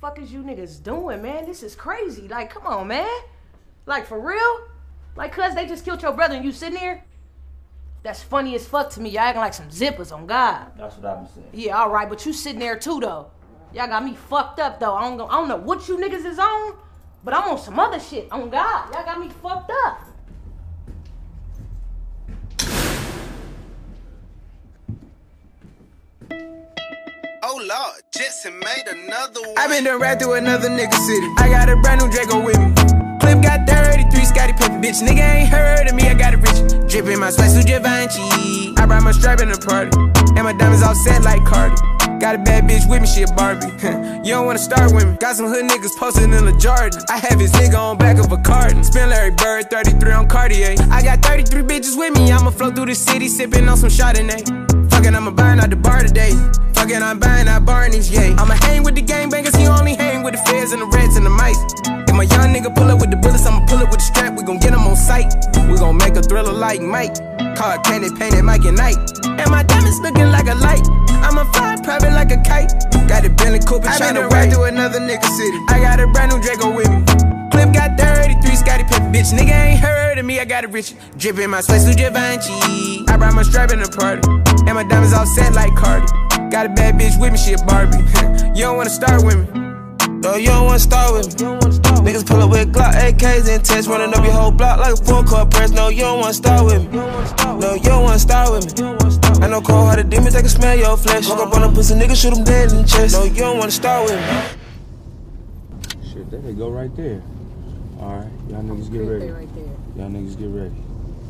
fuck is you niggas doing, man? This is crazy. Like, come on, man. Like, for real? Like, cuz they just killed your brother and you sitting there? That's funny as fuck to me. Y'all acting like some zippers on God. That's what I've been saying. Yeah, all right, but you sitting there too, though. Y'all got me fucked up, though. I don't know what you niggas is on, but I'm on some other shit. On God, y'all got me fucked up. Oh Lord, Jetson made another one. I been done right through another nigga city. I got a brand new Draco with me. Clip got 33, Scotty Pippen, bitch. Nigga ain't heard of me, I got it rich. Drippin' my sweat suit Givenchy. I brought my strap in the party, and my diamonds all set like Cardi. Got a bad bitch with me, she a Barbie. You don't wanna start with me. Got some hood niggas posted in the Jordan. I have his nigga on back of a carton. Spin Larry Bird, 33 on Cartier. I got 33 bitches with me. I'ma flow through the city, sippin' on some Chardonnay. Fuckin', I'ma buying out the bar today. Fuckin', I'm buying out Barney's, yeah. I'ma hang with the gangbangers, he only hang with the feds and the reds and the mice. If my young nigga pull up with the bullets, I'ma pull up with the strap. We gon' get him on sight. We gon' make a thriller like Mike. Card candy painted Mike and Knight. And my diamonds looking like a light. I'ma fly private like a kite. Got a Bentley Coupe and tryna ride through another nigga city. I got a brand new Draco with me. Clip got 33, Scotty Pippen, bitch. Nigga ain't heard of me, I got it rich. Drippin' my sweat suit Givenchy. I brought my strap in the party, and my diamonds all set like Cardi. Got a bad bitch with me, she a Barbie. You don't wanna start with me. No, you don't wanna start with me. Niggas pull up with Glock, AKs and tests, running up your whole block like a full-court press. No, you don't wanna start with me. No, you don't wanna start with me. I know cold-hearted demons, they can smell your flesh. Walk up on a pussy nigga, shoot them dead in the chest. No, you don't wanna start with me. Shit, there they go right there. Alright, y'all niggas get ready. Y'all niggas get ready.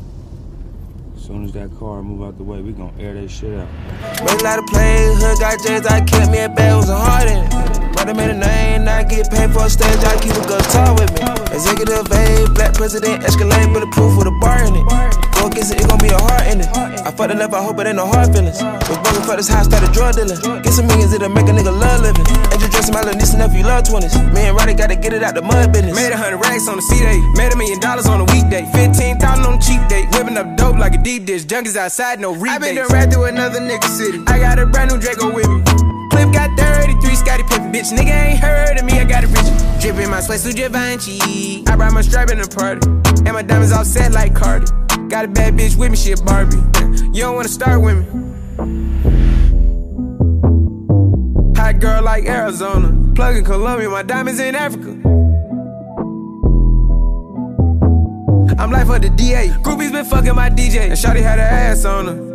As soon as that car move out the way, we gon' air that shit out. Made a lot of plays, hood got J's, I kept me a bag, was a heart in it. Brother made a name, I get paid for a stage, I keep a good talk with me. Executive A, black president, Escalade, bulletproof with a bar in it. Go against it, it gon' be a heart in it. I fucked the left, I hope it ain't no hard feelings. Was broken for this house, started drug dealing. Get some millions, it'll make a nigga love living. Angel dressing my little niece and nephew, love 20s. Me and Roddy gotta get it out the mud business. Made 100 racks on the C-Day, made $1 million on a weekday. 15,000 on a cheap date, whipping up dope like a deep dish. Junkies outside, no rebates. I been done right through another nigga city. I got a brand new Draco with me. Clip got 33, Scotty Pippen, bitch. Nigga ain't heard of me, I got it rich. Drippin' my sweat suit Givenchy. I brought my strap in the party, and my diamonds all set like Cardi. Got a bad bitch with me, she a Barbie. You don't wanna start with me. Hot girl like Arizona. Plug in Colombia, my diamonds in Africa. I'm life for the DA. Groupies been fucking my DJ, and shawty had her ass on her.